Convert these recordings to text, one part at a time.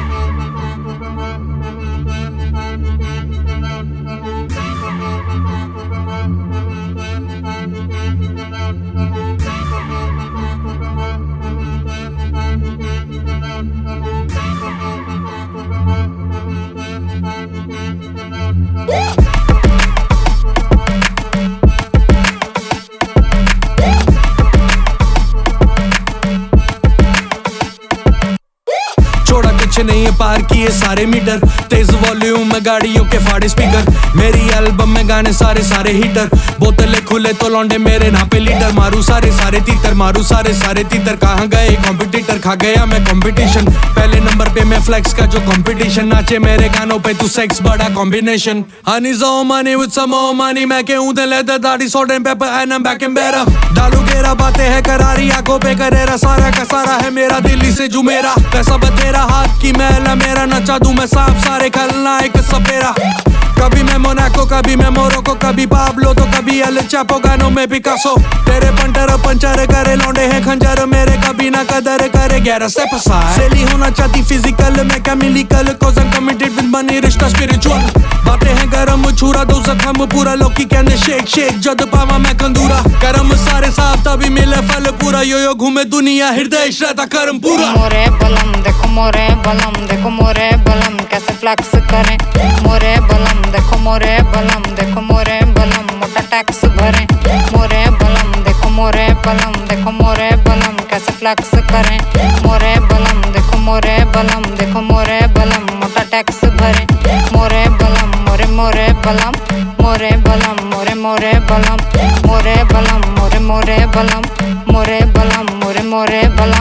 छोड़ा कुछ नहीं है, पार किए सारे मीटर, तेज वॉल्यूम में गाड़ियों के फाड़े स्पीकर, मेरी एल्बम में गाने सारे सारे हीटर, बोतले खुले तो लौंडे मेरे नापे लीटर, मारू सारे सारे तीतर, मारू सारे सारे तीतर, कहाँ गए कॉम्पिटिटर, खा गया मैं कॉम्पिटिशन, पहले नंबर पे मैं फ्लेक्स का जो कॉम्पिटिशन, नाचे मेरे गानों पे तू सेक्स बड़ा combination, honey so money with some more money, मैं कहूँ दे लेदर दाढ़ी salt and pepper and I am back in बेरा, डालू गेरा बातें है करारी आंखों पे करेरा, सारा का सारा है मेरा दिल्ली से जुमेरा, पैसा बतेरा हाथ की मैला मेरा, नचा दूं मैं सांप सारे खलनायक सपेरा, कभी मैं मोनाको कभी मैं मोरोको, कभी पाब्लो तो कभी एल चापो, गानों में पिकासो, तेरे पंटर पंचर करे लौंडे हैं खंजर मेरे, कभी ना कदर करे 11 स्टेप असाइड, सेली होना चाहती फिजिकल मैं chemical, cause I am committed with money रिश्ता स्पिरिचुअल, बातें हैं गरम छुरा दो जख्म पूरा, लोकी कहने शेक शेक जद पावा मैं कंदूरा, करम सारे साफ तभी मिले फल पूरा, यो यो घूमे दुनिया हृदय रहता कर्म पूरा, मोरे बलम देखो मोरे बलम, देखो मोरे बलम कैसे फ्लेक्स करें, मोरे बलम देखो मोरे बलम, देखो मोरे बलम मोटा टैक्स भरे, मोरे बलम देखो मोरे बलम, देखो मोरे बलम कैसे फ्लेक्स करें, मोरे बलम देखो मोरे बलम, देखो मोरे बलम मोटा टैक्स भरे, मोरे बलम मोरे मोरे बलम, मोरे बलम मोरे मोरे बलम, मोरे बलम मोरे मोरे बलम, मोरे बलम मोरे मोरे बलम,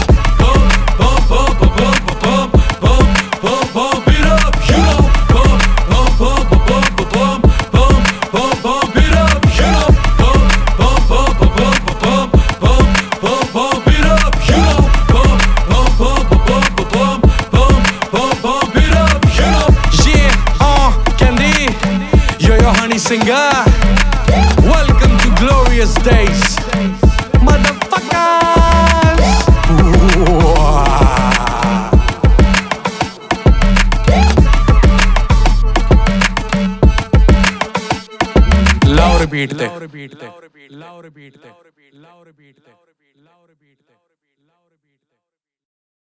singer, welcome to glorious days, motherfuckers. Loud beat te.